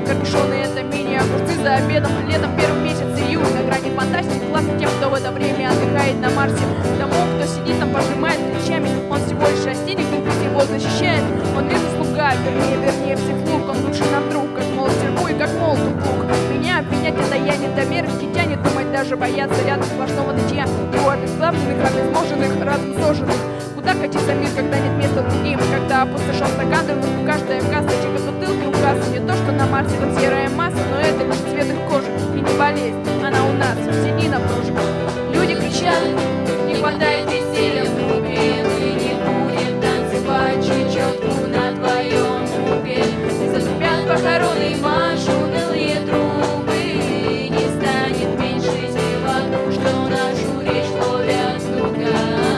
корнишоны, это мини-огурцы за обедом. Летом первый месяц июль, на грани фантастики. Классно тем, кто в это время отдыхает на Марсе. Тому, кто сидит там, пожимает плечами. Он всего лишь растение, кто его защищает. Он не заслуга, вернее всех слуг. Он лучший нам друг, как молот серпу и как молот упруг. Меня обвинять это я не домерки тянет, думать даже бояться рядом сплошного нытья. Его обезглавленных, обезможенных, разум сожженных. Куда катится мир, когда нет места другим? Когда опустошен стакан, у каждая касочка бутылки у кассы. Не то, что на Марсе там серая масса, но это лишь цвет их кожи. И не болезнь, она у нас, сиди на прожиг. Люди кричат, не хватает веселья в группе. Мы не будем танцевать чечетку на твоем трупе. Затрубят похороны, машут унылые трубы. Не станет меньше зевак, что нашу речь ловят туго.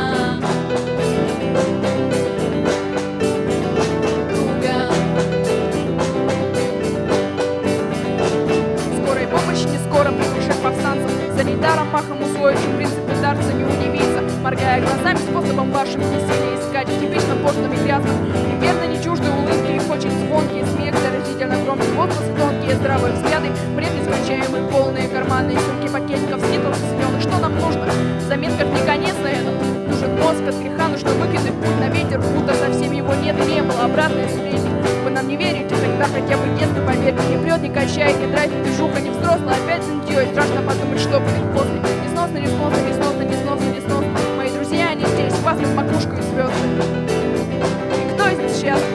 Скорой помощи не скоро прибывших повстанцев. За недаром махом усвоившим принципы дарца не удивиться. Моргая глазами, способом вашим веселья искать. Типично пошлым и грязным. И верно не чужды улыбки, их очень звонкий смех, заразительно громкий возглас, тонкие здравые взгляды, бред нескончаемый, полные карманные сумки пакетиков, скитлов, зеленых. Что нам нужно? Взамен как не конец на этом. Нужен мозг от греха, но что выкинуть путь на ветер, будто совсем его нет и не было. Обратно встретить. Вы нам не верите, тогда хотя бы детство, поверьте. Не прет, не качает, не драйвит, движуха не взрослая. Опять нытье, и страшно подумать, что будет после. Несносно, несносно, несносно, несносно, несносно. Мои друзья, они здесь, вас над макушкой звезды. И кто из них счастлив?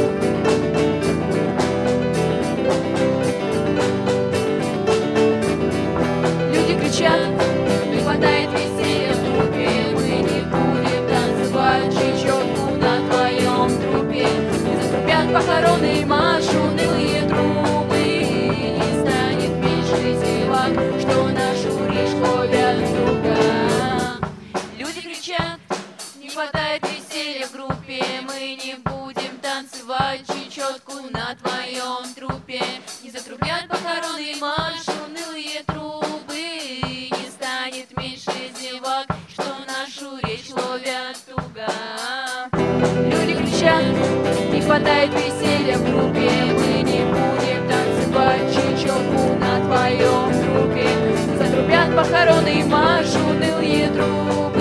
Люди кричат, не хватает веселья в группе. Мы не будем танцевать чечетку на твоем трупе. Не затрубят похороны, машут унылые трубы. Не станет меньше зевак, что нашу речь ловят туго. Люди кричат, не хватает веселья в группе. Мы не будем танцевать чечетку на твоем трупе. Не затрубят похороны, машут унылые трубы. Не станет меньше зевак, что нашу речь ловят туго. Люди кричат, не хватает веселья в группе. Мы не будем танцевать чечетку на твоем трупе. Затрубят похороны, машут унылые трубы.